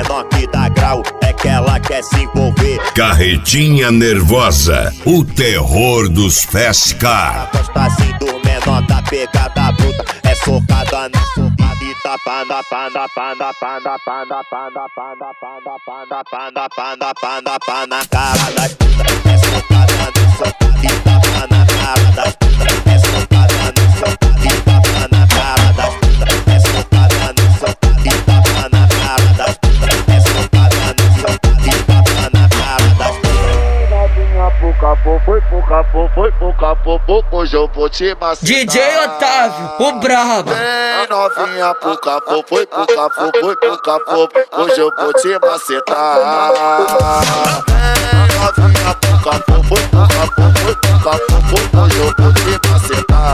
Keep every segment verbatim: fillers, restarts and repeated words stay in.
menor que dá grau, é que ela quer se envolver. Carretinha nervosa, o terror dos Fescar. Gosta assim do menor da pegada bruta, é socada na socada e tapa na pana, pana, pana, pana, pana, pana, pana, pana, pana, pana, pana, pana, na cara das putas, é socada na socada e tapa na cara das putas, é socada na socada e tapa na cara das putas, é socada na socada e tapa na cara das putas, é socada na socada e tapa na cara das putas. Novinha pro capô, foi pro capô, foi pro capô, hoje eu vou te macetar. D J Otávio, o brabo. Vem novinha pro capô, foi pro capô, foi pro capô, hoje eu vou te macetar. Vem novinha pro capô, foi pro capô, foi pro capô, hoje eu vou te macetar.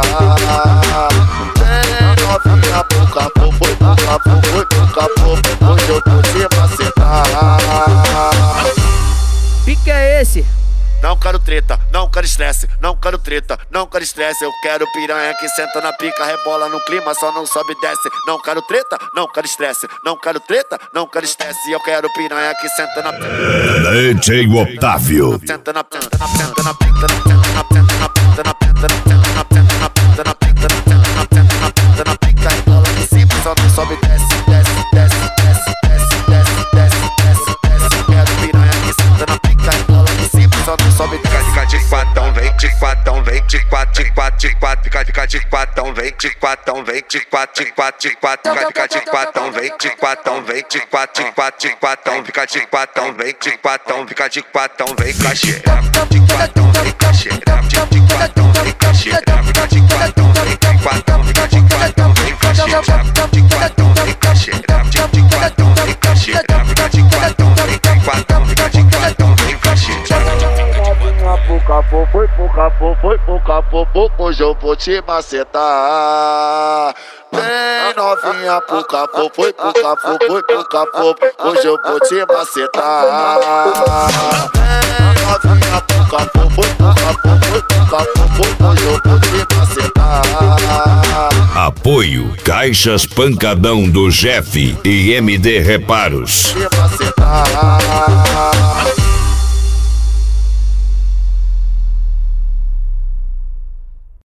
Vem novinha pro capô, foi pro capô, foi pro capô, hoje eu vou te macetar. Pique é esse? Não quero treta, não quero estresse, não quero treta, não quero estresse. Eu quero piranha que senta na pica, rebola no clima, só não sobe e desce. Não quero treta, não quero estresse, não quero treta, não quero estresse. Eu quero piranha que senta na pica. D J Otávio. Senta na pica, na pica, na pica, na pica, na pica, na pica, na pica, na pica, na pica, na pica, na pica, na pica, na pica, na pica, rebola no clima, só não sobe e desce, desce, desce, desce, desce, desce, desce, desce, desce. Eu quero piranha que senta na pica, rebola no clima, só não sobe e desce. Fica de quatão, vem de quatão, vem de quatro, de quatro, de quatro, fica, fica de quatão, vem de quatão, vem de quatro, de quatro, de quatro, fica, fica de quatão, vem de quatão, vem de quatro, de quatro, de quatão, fica de quatão, vem de quatão, fica de quatão, vem cacheira, de quatão, vem cacheira, de quatão, vem cacheira, fica de quatão, vem de quatão, fica de quatão, vem cacheira, de quatão, vem cacheira, de quatão, vem cacheira, fica de quatão, vem de quatão, fica de quatão, vem cacheira. Pro capô, foi pro capô, foi pro capô, hoje eu vou te macetar. Vem novinha pro capô, foi pro capô, foi pro capô, hoje eu vou te macetar. Vem novinha pro capô, foi pro capô, foi pro capô, hoje eu vou te macetar. Apoio Caixas Pancadão do Jeff e M D Reparos. Te macetar.